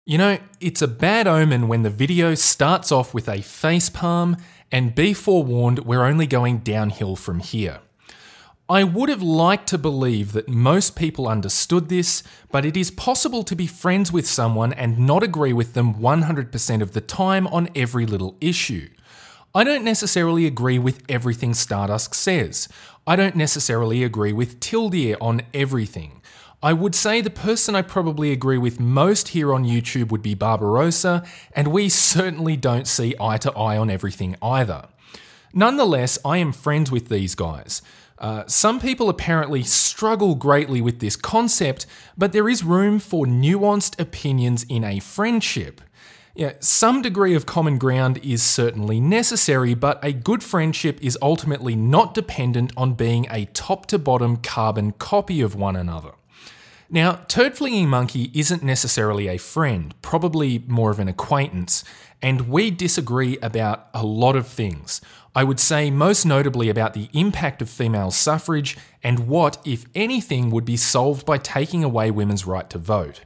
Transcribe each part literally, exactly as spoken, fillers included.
You know, it's a bad omen when the video starts off with a facepalm, and be forewarned, we're only going downhill from here. I would have liked to believe that most people understood this, but it is possible to be friends with someone and not agree with them one hundred percent of the time on every little issue. I don't necessarily agree with everything Stardust says. I don't necessarily agree with Tildeer on everything. I would say the person I probably agree with most here on YouTube would be Barbarossa, and we certainly don't see eye to eye on everything either. Nonetheless, I am friends with these guys. Uh, some people apparently struggle greatly with this concept, but there is room for nuanced opinions in a friendship. Yeah, some degree of common ground is certainly necessary, but a good friendship is ultimately not dependent on being a top-to-bottom carbon copy of one another. Now, Turd Flinging Monkey isn't necessarily a friend, probably more of an acquaintance, and we disagree about a lot of things. I would say most notably about the impact of female suffrage and what, if anything, would be solved by taking away women's right to vote.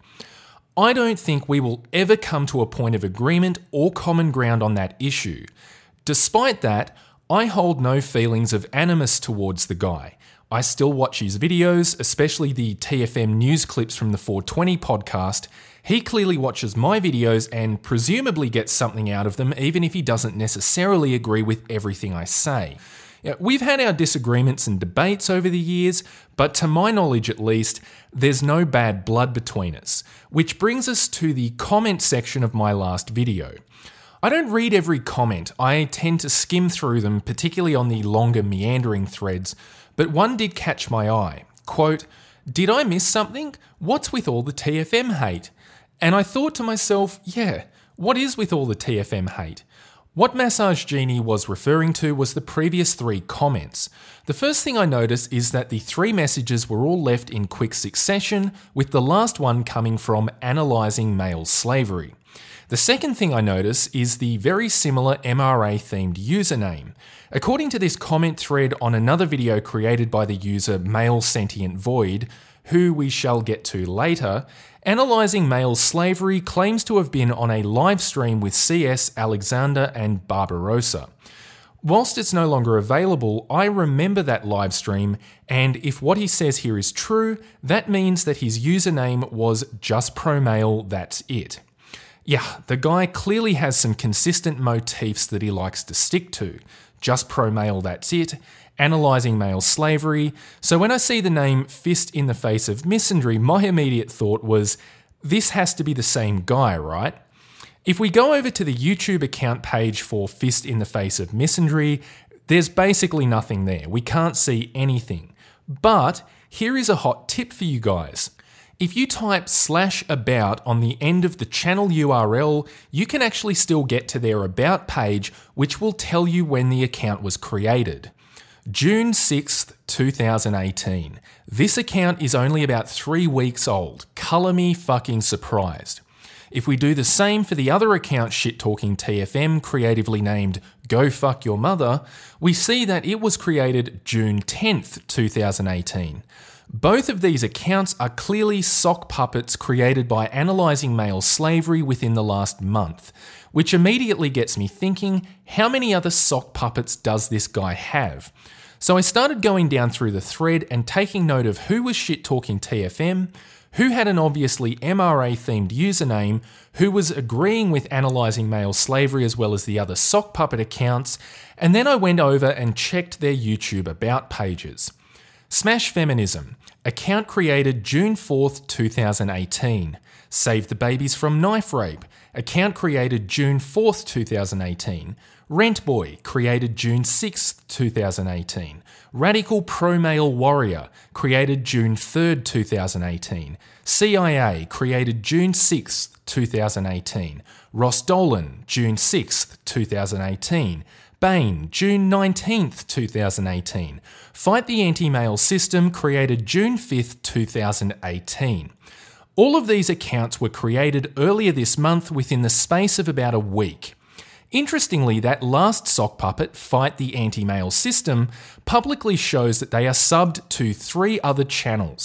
I don't think we will ever come to a point of agreement or common ground on that issue. Despite that, I hold no feelings of animus towards the guy. I still watch his videos, especially the T F M news clips from the four twenty podcast. He clearly watches my videos and presumably gets something out of them, even if he doesn't necessarily agree with everything I say. Now, we've had our disagreements and debates over the years, but to my knowledge at least, there's no bad blood between us. Which brings us to the comment section of my last video. I don't read every comment, I tend to skim through them, particularly on the longer meandering threads, but one did catch my eye. Quote, "Did I miss something? What's with all the T F M hate?" And I thought to myself, yeah, what is with all the T F M hate? What Massage Genie was referring to was the previous three comments. The first thing I noticed is that the three messages were all left in quick succession, with the last one coming from analysing male slavery. The second thing I notice is the very similar M R A-themed username. According to this comment thread on another video created by the user Male Sentient Void, who we shall get to later, analysing male slavery claims to have been on a live stream with C S, Alexander and Barbarossa. Whilst it's no longer available, I remember that live stream, and if what he says here is true, that means that his username was just pro male, that's it. Yeah, the guy clearly has some consistent motifs that he likes to stick to. Just pro male, that's it. Analysing male slavery. So when I see the name Fist in the Face of Misandry, my immediate thought was, this has to be the same guy, right? If we go over to the YouTube account page for Fist in the Face of Misandry, there's basically nothing there. We can't see anything. But here is a hot tip for you guys. If you type slash about on the end of the channel U R L, you can actually still get to their about page, which will tell you when the account was created. June sixth, two thousand eighteen. This account is only about three weeks old. Colour me fucking surprised. If we do the same for the other account shit-talking T F M, creatively named Go Fuck Your Mother, we see that it was created June tenth, two thousand eighteen. Both of these accounts are clearly sock puppets created by analysing male slavery within the last month, which immediately gets me thinking, how many other sock puppets does this guy have? So I started going down through the thread and taking note of who was shit-talking T F M, who had an obviously M R A-themed username, who was agreeing with analysing male slavery as well as the other sock puppet accounts, and then I went over and checked their YouTube about pages. Smash Feminism, account created June fourth, two thousand eighteen. Save the Babies from Knife Rape, account created June fourth, two thousand eighteen. Rent Boy, created June sixth, two thousand eighteen. Radical Pro-Male Warrior, created June third, two thousand eighteen. C I A, created June sixth, two thousand eighteen. Ross Dolan, June sixth, two thousand eighteen. Bane, June nineteenth, two thousand eighteen. Fight the Anti-Male System, created June fifth, two thousand eighteen. All of these accounts were created earlier this month within the space of about a week. Interestingly, that last sock puppet, Fight the Anti-Male System, publicly shows that they are subbed to three other channels: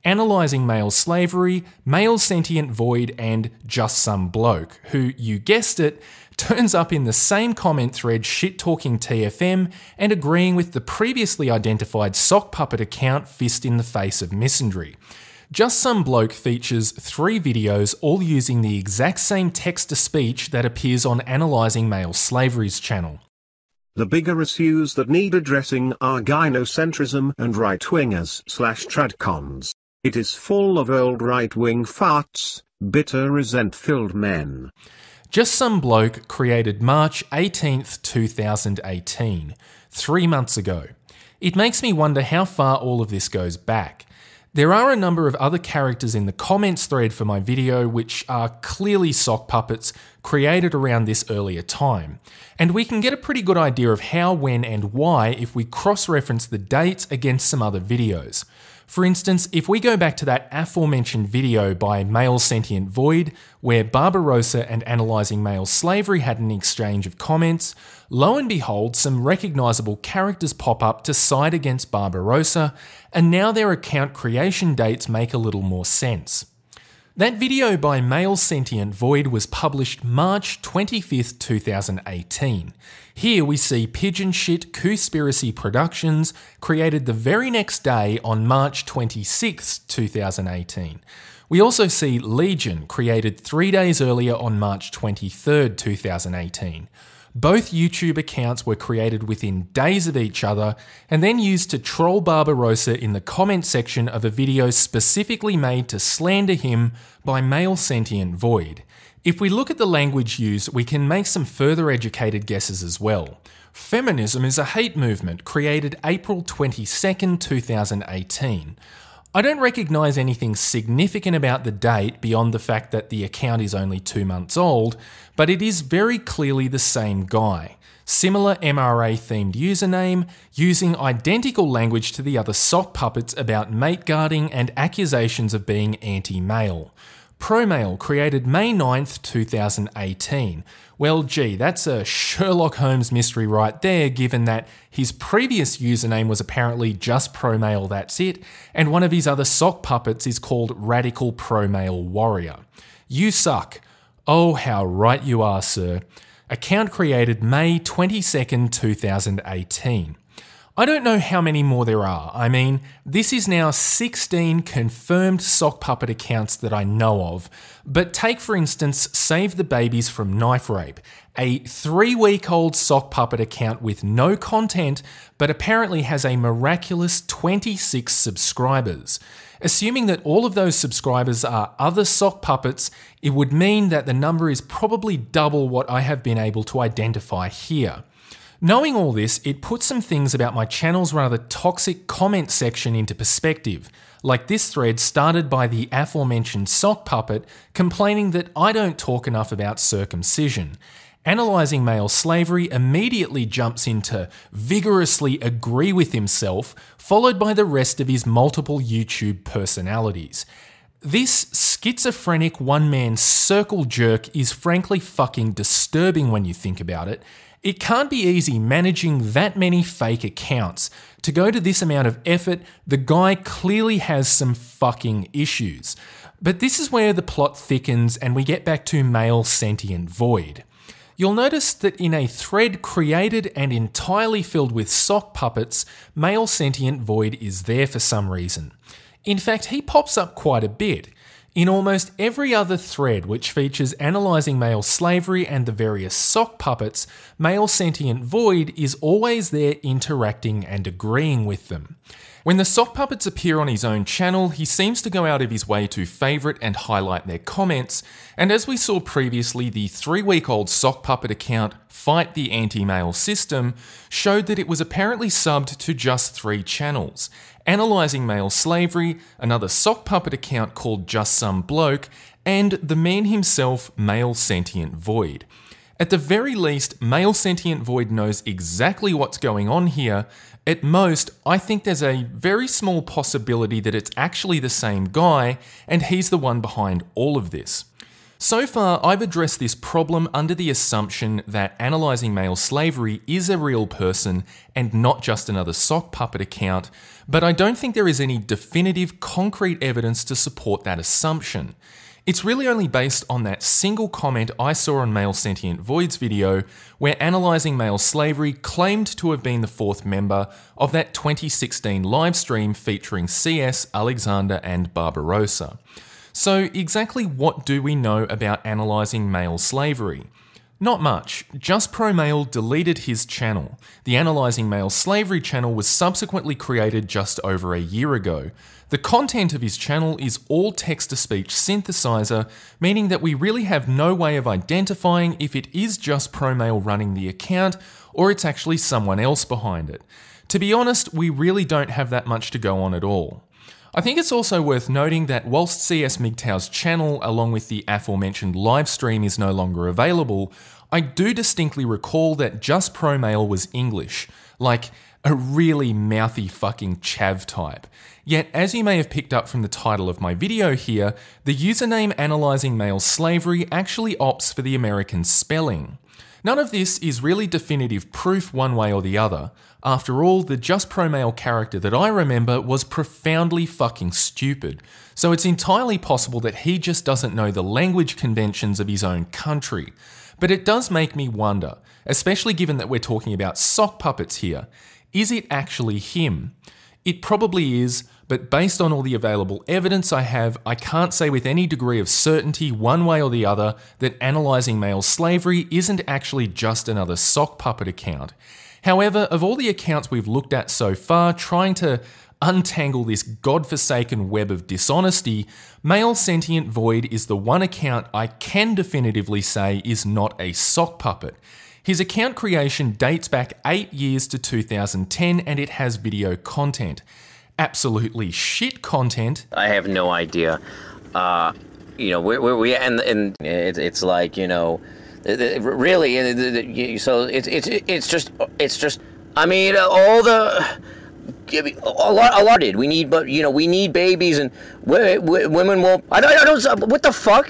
Analyzing Male Slavery, Male Sentient Void, and Just Some Bloke, who, you guessed it, turns up in the same comment thread shit-talking T F M and agreeing with the previously identified sock puppet account Fist in the Face of Misandry. Just Some Bloke features three videos all using the exact same text-to-speech that appears on Analyzing Male Slavery's channel. The bigger issues that need addressing are gynocentrism and right-wingers slash tradcons. It is full of old right-wing farts, bitter resent-filled men. Just Some Bloke created March eighteenth, two thousand eighteen, three months ago. It makes me wonder how far all of this goes back. There are a number of other characters in the comments thread for my video which are clearly sock puppets created around this earlier time, and we can get a pretty good idea of how, when and why if we cross-reference the dates against some other videos. For instance, if we go back to that aforementioned video by Male Sentient Void, where Barbarossa and Analyzing Male Slavery had an exchange of comments, lo and behold, some recognisable characters pop up to side against Barbarossa, and now their account creation dates make a little more sense. That video by Male Sentient Void was published March twenty-fifth, two thousand eighteen. Here we see Pigeon Shit Conspiracy Productions created the very next day on March twenty-sixth, two thousand eighteen. We also see Legion created three days earlier on March twenty-third, two thousand eighteen. Both YouTube accounts were created within days of each other and then used to troll Barbarossa in the comment section of a video specifically made to slander him by Male Sentient Void. If we look at the language used, we can make some further educated guesses as well. Feminism is a hate movement created April twenty-second, two thousand eighteen. I don't recognise anything significant about the date beyond the fact that the account is only two months old, but it is very clearly the same guy. Similar M R A-themed username, using identical language to the other sock puppets about mate guarding and accusations of being anti-male. Promale created May ninth, two thousand eighteen. Well, gee, that's a Sherlock Holmes mystery right there, given that his previous username was apparently just Promale That's It, and one of his other sock puppets is called Radical Promale Warrior. You suck. Oh, how right you are, sir. Account created May twenty-second, two thousand eighteen. I don't know how many more there are. I mean, this is now sixteen confirmed sock puppet accounts that I know of. But take, for instance, Save the Babies from Knife Rape, a three-week-old sock puppet account with no content, but apparently has a miraculous twenty-six subscribers. Assuming that all of those subscribers are other sock puppets, it would mean that the number is probably double what I have been able to identify here. Knowing all this, it puts some things about my channel's rather toxic comment section into perspective, like this thread started by the aforementioned sock puppet complaining that I don't talk enough about circumcision. Analyzing Male Slavery immediately jumps into vigorously agree with himself, followed by the rest of his multiple YouTube personalities. This schizophrenic one-man circle jerk is frankly fucking disturbing when you think about it. It can't be easy managing that many fake accounts. To go to this amount of effort, the guy clearly has some fucking issues. But this is where the plot thickens and we get back to Male Sentient Void. You'll notice that in a thread created and entirely filled with sock puppets, Male Sentient Void is there for some reason. In fact, he pops up quite a bit. In almost every other thread which features Analyzing Male Slavery and the various sock puppets, Male Sentient Void is always there interacting and agreeing with them. When the sock puppets appear on his own channel, he seems to go out of his way to favourite and highlight their comments, and as we saw previously, the three-week-old sock puppet account Fight the Anti-Male System showed that it was apparently subbed to just three channels: Analyzing Male Slavery, another sock puppet account called Just Some Bloke, and the man himself, Male Sentient Void. At the very least, Male Sentient Void knows exactly what's going on here. At most, I think there's a very small possibility that it's actually the same guy, and he's the one behind all of this. So far, I've addressed this problem under the assumption that Analyzing Male Slavery is a real person and not just another sock puppet account, but I don't think there is any definitive, concrete evidence to support that assumption. It's really only based on that single comment I saw on Male Sentient Void's video, where Analyzing Male Slavery claimed to have been the fourth member of that twenty sixteen livestream featuring C S, Alexander, and Barbarossa. So exactly what do we know about Analyzing Male Slavery? Not much. Just Pro Male deleted his channel. The Analyzing Male Slavery channel was subsequently created just over a year ago. The content of his channel is all text-to-speech synthesizer, meaning that we really have no way of identifying if it is just Pro Male running the account or it's actually someone else behind it. To be honest, we really don't have that much to go on at all. I think it's also worth noting that whilst C S M G T O W's channel, along with the aforementioned livestream, is no longer available, I do distinctly recall that Just Pro Male was English, like a really mouthy fucking chav type. Yet, as you may have picked up from the title of my video here, the username Analyzing Male Slavery actually opts for the American spelling. None of this is really definitive proof one way or the other. After all, the Just Pro Male character that I remember was profoundly fucking stupid, so it's entirely possible that he just doesn't know the language conventions of his own country. But it does make me wonder, especially given that we're talking about sock puppets here, is it actually him? It probably is, but based on all the available evidence I have, I can't say with any degree of certainty one way or the other that Analyzing Male Slavery isn't actually just another sock puppet account. However, of all the accounts we've looked at so far trying to untangle this godforsaken web of dishonesty, Male Sentient Void is the one account I can definitively say is not a sock puppet. His account creation dates back eight years to two thousand ten and it has video content. Absolutely shit content. I have no idea. Uh, you know, we we and and it, it's like, you know, really. So it's it's it's just it's just. I mean, all the. A lot, a lot did. We need, but you know, we need babies, and women won't. I don't. I don't. What the fuck?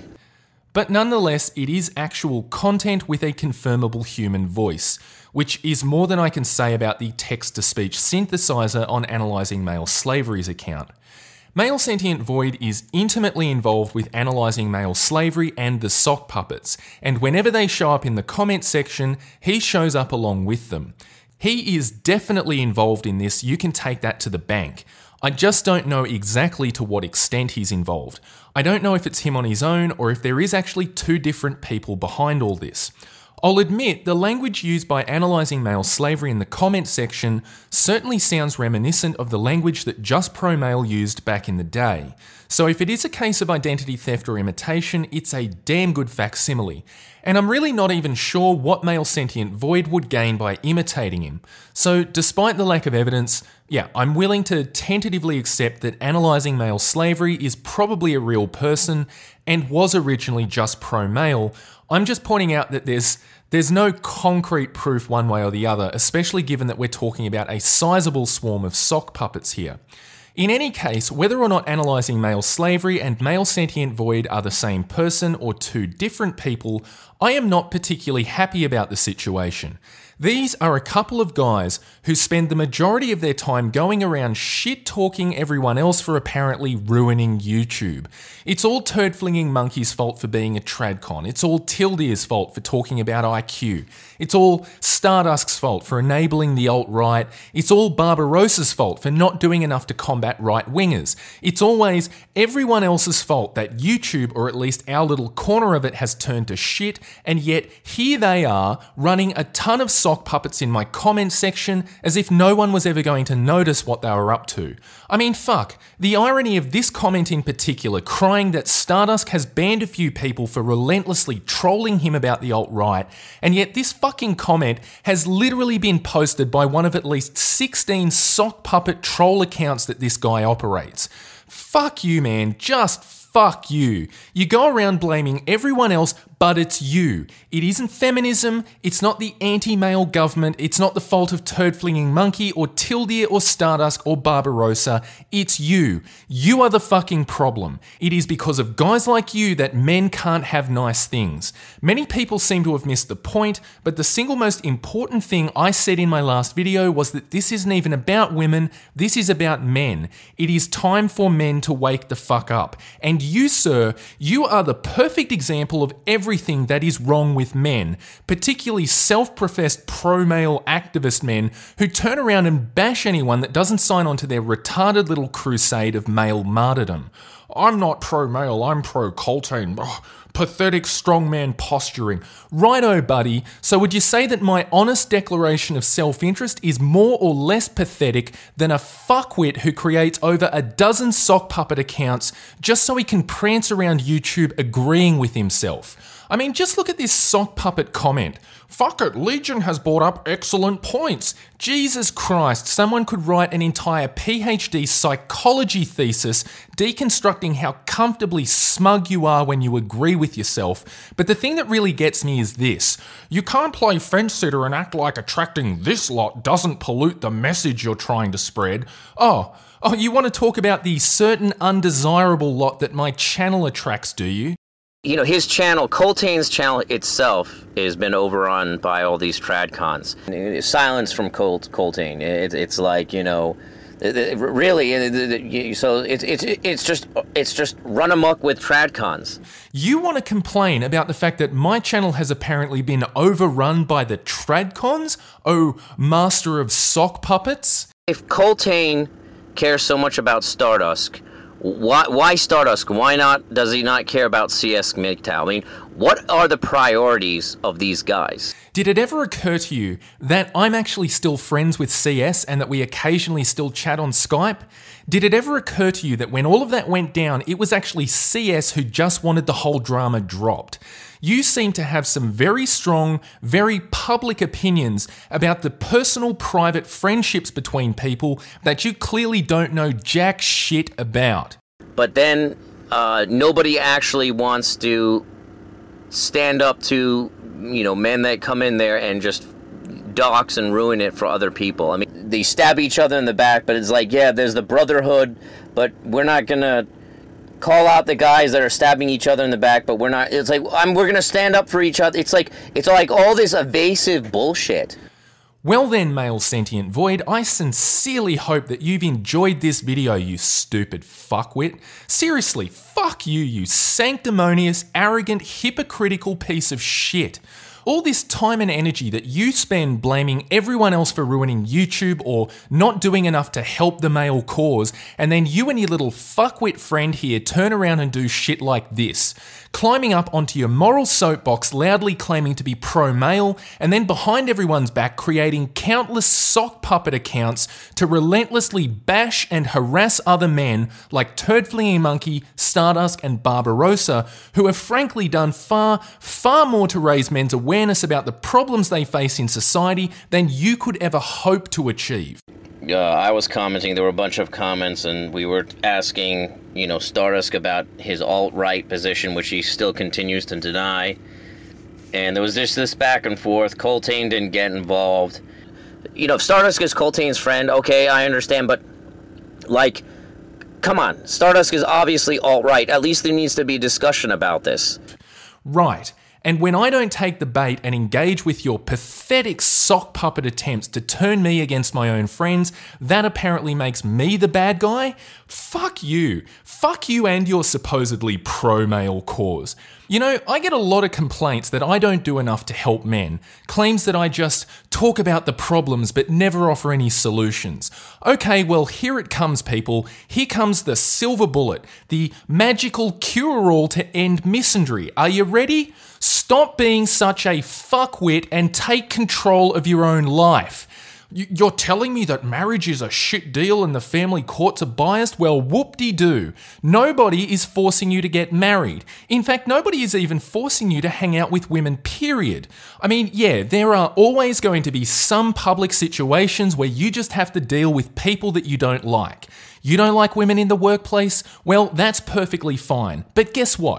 But nonetheless, it is actual content with a confirmable human voice, which is more than I can say about the text-to-speech synthesizer on Analyzing Male Slavery's account. Male Sentient Void is intimately involved with Analyzing Male Slavery and the sock puppets, and whenever they show up in the comment section, he shows up along with them. He is definitely involved in this, you can take that to the bank. I just don't know exactly to what extent he's involved. I don't know if it's him on his own or if there is actually two different people behind all this. I'll admit, the language used by Analyzing Male Slavery in the comment section certainly sounds reminiscent of the language that Just Pro Male used back in the day. So if it is a case of identity theft or imitation, it's a damn good facsimile. And I'm really not even sure what Male Sentient Void would gain by imitating him. So despite the lack of evidence, yeah, I'm willing to tentatively accept that Analyzing Male Slavery is probably a real person and was originally Just Pro Male. I'm just pointing out that there's there's no concrete proof one way or the other, especially given that we're talking about a sizable swarm of sock puppets here. In any case, whether or not Analyzing Male Slavery and Male Sentient Void are the same person or two different people, I am not particularly happy about the situation. These are a couple of guys who spend the majority of their time going around shit-talking everyone else for apparently ruining YouTube. It's all turd-flinging Monkey's fault for being a tradcon. It's all Tilde's fault for talking about I Q. It's all Stardusk's fault for enabling the alt-right. It's all Barbarossa's fault for not doing enough to combat right-wingers. It's always everyone else's fault that YouTube, or at least our little corner of it, has turned to shit, and yet here they are running a ton of sock puppets in my comment section as if no one was ever going to notice what they were up to. I mean, fuck, the irony of this comment in particular, crying that Stardusk has banned a few people for relentlessly trolling him about the alt-right, and yet this fucking comment has literally been posted by one of at least sixteen sock puppet troll accounts that this guy operates. Fuck you, man, just fuck you. You go around blaming everyone else but it's you. It isn't feminism, it's not the anti-male government, it's not the fault of turd-flinging monkey or Tildia or Stardust or Barbarossa, it's you. You are the fucking problem. It is because of guys like you that men can't have nice things. Many people seem to have missed the point, but the single most important thing I said in my last video was that this isn't even about women, this is about men. It is time for men to wake the fuck up. And you, sir, you are the perfect example of everything that is wrong with men, particularly self-professed pro-male activist men who turn around and bash anyone that doesn't sign on to their retarded little crusade of male martyrdom. I'm not pro-male, I'm pro-Coltane. Oh, pathetic strongman posturing. Righto, buddy. So would you say that my honest declaration of self-interest is more or less pathetic than a fuckwit who creates over a dozen sock puppet accounts just so he can prance around YouTube agreeing with himself? I mean, just look at this sock puppet comment. Fuck it, Legion has brought up excellent points. Jesus Christ, someone could write an entire PhD psychology thesis deconstructing how comfortably smug you are when you agree with yourself. But the thing that really gets me is this. You can't play fence sitter and act like attracting this lot doesn't pollute the message you're trying to spread. Oh, oh, you want to talk about the certain undesirable lot that my channel attracts, do you? You know, his channel, Coltane's channel itself, has been overrun by all these tradcons. Silence from Colt, Coltane. It, it's like, you know, really, so it's it's it's just it's just run amok with tradcons. You want to complain about the fact that my channel has apparently been overrun by the tradcons? Oh, master of sock puppets? If Coltane cares so much about Stardust, Why, why Stardust? Why not? Does he not care about C S M G T O W? I mean, what are the priorities of these guys? Did it ever occur to you that I'm actually still friends with C S and that we occasionally still chat on Skype? Did it ever occur to you that when all of that went down, it was actually C S who just wanted the whole drama dropped? You seem to have some very strong, very public opinions about the personal, private friendships between people that you clearly don't know jack shit about. But then uh, nobody actually wants to stand up to, you know, men that come in there and just dox and ruin it for other people. I mean, they stab each other in the back, but it's like, yeah, there's the brotherhood, but we're not gonna call out the guys that are stabbing each other in the back, but we're not, it's like, I'm, we're gonna stand up for each other. It's like, it's like all this evasive bullshit. Well then, male sentient void, I sincerely hope that you've enjoyed this video, you stupid fuckwit. Seriously, fuck you, you sanctimonious, arrogant, hypocritical piece of shit. All this time and energy that you spend blaming everyone else for ruining YouTube or not doing enough to help the male cause, and then you and your little fuckwit friend here turn around and do shit like this. Climbing up onto your moral soapbox loudly claiming to be pro-male, and then behind everyone's back creating countless sock puppet accounts to relentlessly bash and harass other men like Turd-Flinging Monkey, Stardust and Barbarossa, who have frankly done far, far more to raise men's awareness about the problems they face in society than you could ever hope to achieve. Uh, I was commenting, there were a bunch of comments, and we were asking, you know, Stardust about his alt-right position, which he still continues to deny. And there was just this back and forth. Coltane didn't get involved. You know, if Stardust is Coltane's friend, okay, I understand, but, like, come on. Stardust is obviously alt-right. At least there needs to be discussion about this. Right. And when I don't take the bait and engage with your pathetic sock puppet attempts to turn me against my own friends, that apparently makes me the bad guy? Fuck you. Fuck you and your supposedly pro-male cause. You know, I get a lot of complaints that I don't do enough to help men, claims that I just talk about the problems but never offer any solutions. Okay, well, here it comes, people. Here comes the silver bullet, the magical cure-all to end misandry. Are you ready? Stop being such a fuckwit and take control of your own life. You're telling me that marriage is a shit deal and the family courts are biased? Well, whoop-de-doo. Nobody is forcing you to get married. In fact, nobody is even forcing you to hang out with women, period. I mean, yeah, there are always going to be some public situations where you just have to deal with people that you don't like. You don't like women in the workplace? Well, that's perfectly fine. But guess what?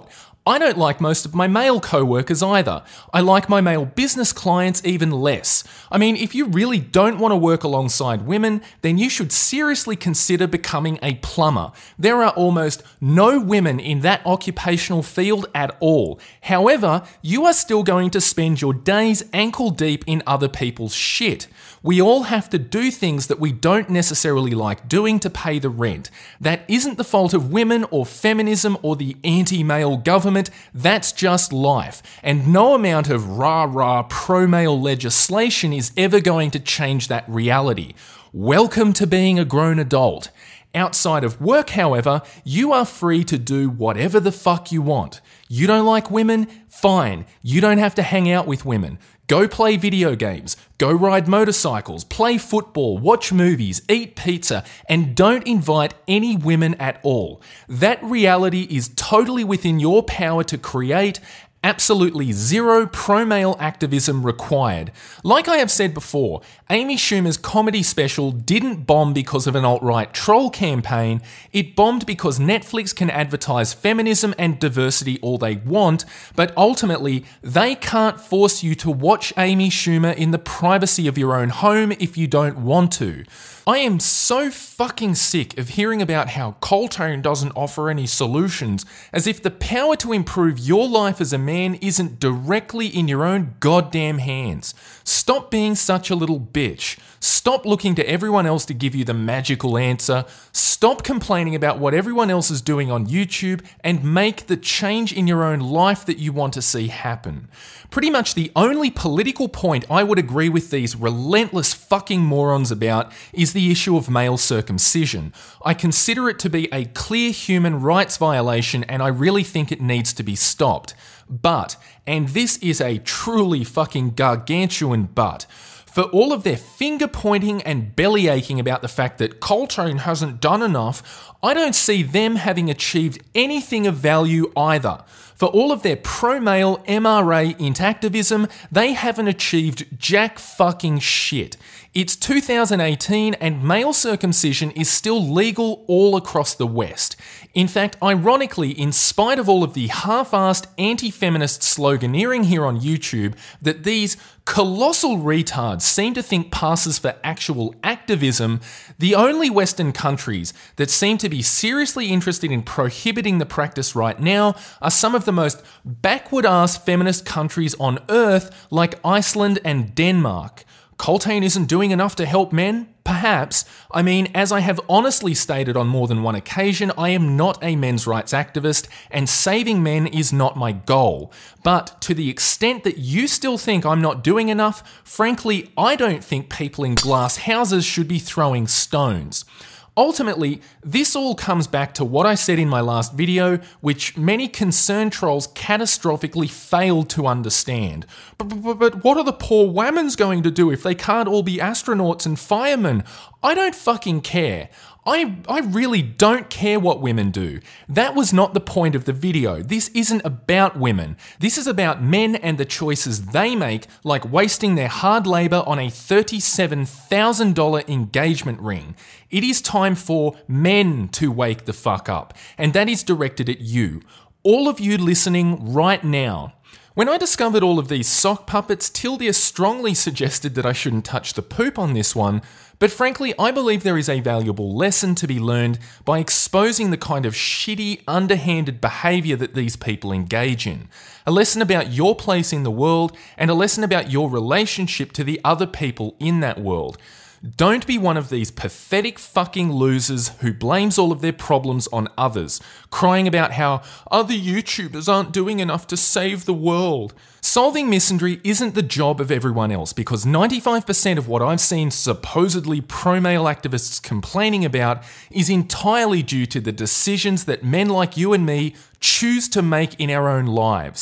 I don't like most of my male co-workers either. I like my male business clients even less. I mean, if you really don't want to work alongside women, then you should seriously consider becoming a plumber. There are almost no women in that occupational field at all. However, you are still going to spend your days ankle deep in other people's shit. We all have to do things that we don't necessarily like doing to pay the rent. That isn't the fault of women or feminism or the anti-male government, that's just life. And no amount of rah-rah pro-male legislation is ever going to change that reality. Welcome to being a grown adult. Outside of work, however, you are free to do whatever the fuck you want. You don't like women? Fine. You don't have to hang out with women. Go play video games, go ride motorcycles, play football, watch movies, eat pizza, and don't invite any women at all. That reality is totally within your power to create. Absolutely zero pro-male activism required. Like I have said before, Amy Schumer's comedy special didn't bomb because of an alt-right troll campaign, it bombed because Netflix can advertise feminism and diversity all they want, but ultimately, they can't force you to watch Amy Schumer in the privacy of your own home if you don't want to. I am so fucking sick of hearing about how Coltane doesn't offer any solutions, as if the power to improve your life as a man isn't directly in your own goddamn hands. Stop being such a little bitch. Stop looking to everyone else to give you the magical answer. Stop complaining about what everyone else is doing on YouTube and make the change in your own life that you want to see happen. Pretty much the only political point I would agree with these relentless fucking morons about is the issue of male circumcision. I consider it to be a clear human rights violation and I really think it needs to be stopped. But, and this is a truly fucking gargantuan but, for all of their finger pointing and belly aching about the fact that Coltane hasn't done enough, I don't see them having achieved anything of value either. For all of their pro-male M R A intactivism, they haven't achieved jack fucking shit. It's two thousand eighteen and male circumcision is still legal all across the West. In fact, ironically, in spite of all of the half-assed anti-feminist sloganeering here on YouTube that these colossal retards seem to think passes for actual activism, the only Western countries that seem to be seriously interested in prohibiting the practice right now are some of the most backward-ass feminist countries on earth like Iceland and Denmark. Coltane isn't doing enough to help men? Perhaps. I mean, as I have honestly stated on more than one occasion, I am not a men's rights activist, and saving men is not my goal. But to the extent that you still think I'm not doing enough, frankly, I don't think people in glass houses should be throwing stones. Ultimately, this all comes back to what I said in my last video, which many concerned trolls catastrophically failed to understand. But, but, but what are the poor women's going to do if they can't all be astronauts and firemen? I don't fucking care. I, I really don't care what women do. That was not the point of the video. This isn't about women. This is about men and the choices they make, like wasting their hard labour on a thirty-seven thousand dollars engagement ring. It is time for men to wake the fuck up, and that is directed at you. All of you listening right now. When I discovered all of these sock puppets, Tildia strongly suggested that I shouldn't touch the poop on this one, but frankly, I believe there is a valuable lesson to be learned by exposing the kind of shitty, underhanded behaviour that these people engage in. A lesson about your place in the world, and a lesson about your relationship to the other people in that world. Don't be one of these pathetic fucking losers who blames all of their problems on others, crying about how other YouTubers aren't doing enough to save the world. Solving misandry isn't the job of everyone else, because ninety-five percent of what I've seen supposedly pro-male activists complaining about is entirely due to the decisions that men like you and me choose to make in our own lives.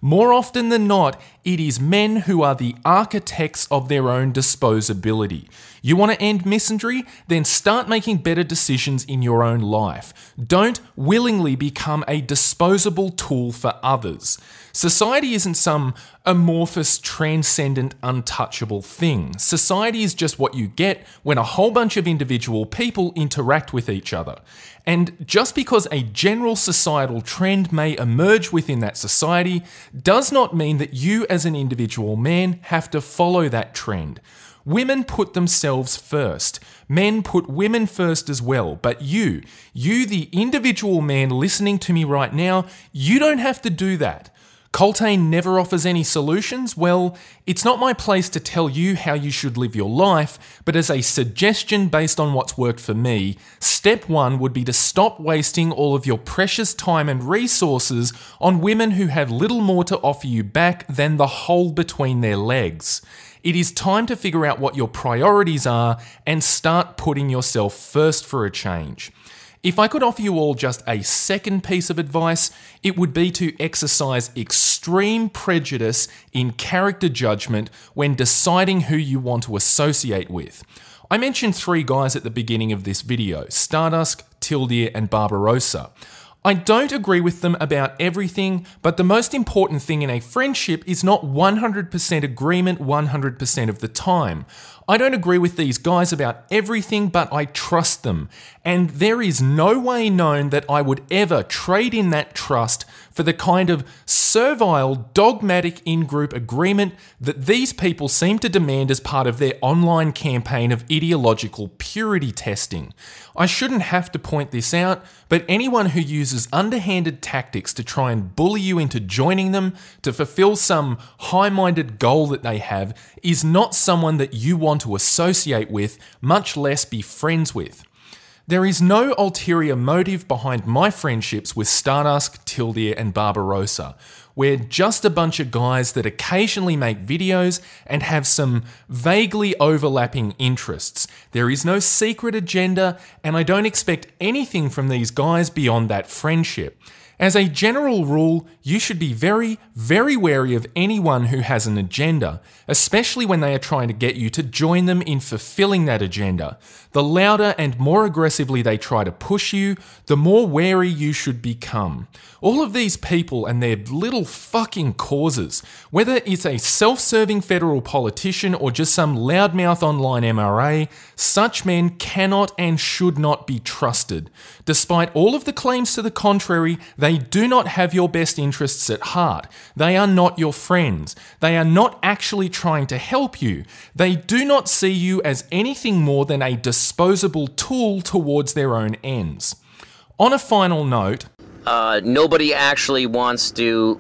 More often than not, it is men who are the architects of their own disposability. You want to end misandry? Then start making better decisions in your own life. Don't willingly become a disposable tool for others. Society isn't some amorphous, transcendent, untouchable thing. Society is just what you get when a whole bunch of individual people interact with each other. And just because a general societal trend may emerge within that society does not mean that you as an individual man have to follow that trend. Women put themselves first. Men put women first as well. But you, you the individual man listening to me right now, you don't have to do that. Coltane never offers any solutions? Well, it's not my place to tell you how you should live your life, but as a suggestion based on what's worked for me, step one would be to stop wasting all of your precious time and resources on women who have little more to offer you back than the hole between their legs. It is time to figure out what your priorities are and start putting yourself first for a change. If I could offer you all just a second piece of advice, it would be to exercise extreme prejudice in character judgment when deciding who you want to associate with. I mentioned three guys at the beginning of this video, Stardust, Tildeer and Barbarossa. I don't agree with them about everything, but the most important thing in a friendship is not one hundred percent agreement one hundred percent of the time. I don't agree with these guys about everything, but I trust them. And there is no way known that I would ever trade in that trust for the kind of servile, dogmatic in-group agreement that these people seem to demand as part of their online campaign of ideological purity testing. I shouldn't have to point this out, but anyone who uses underhanded tactics to try and bully you into joining them to fulfill some high-minded goal that they have is not someone that you want to associate with, much less be friends with. There is no ulterior motive behind my friendships with Stardust, Tildeer and Barbarossa. We're just a bunch of guys that occasionally make videos and have some vaguely overlapping interests. There is no secret agenda, and I don't expect anything from these guys beyond that friendship. As a general rule, you should be very, very wary of anyone who has an agenda, especially when they are trying to get you to join them in fulfilling that agenda. The louder and more aggressively they try to push you, the more wary you should become. All of these people and their little fucking causes, whether it's a self-serving federal politician or just some loudmouth online M R A, such men cannot and should not be trusted. Despite all of the claims to the contrary, they do not have your best interests at heart. They are not your friends. They are not actually trying to help you. They do not see you as anything more than a disposable tool towards their own ends. On a final note, Uh, nobody actually wants to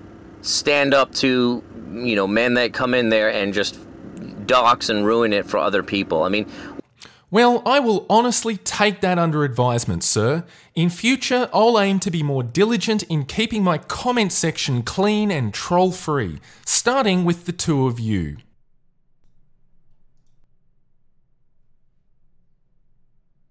stand up to, you know, men that come in there and just dox and ruin it for other people. I mean, well, I will honestly take that under advisement, sir. In future, I'll aim to be more diligent in keeping my comment section clean and troll-free, starting with the two of you.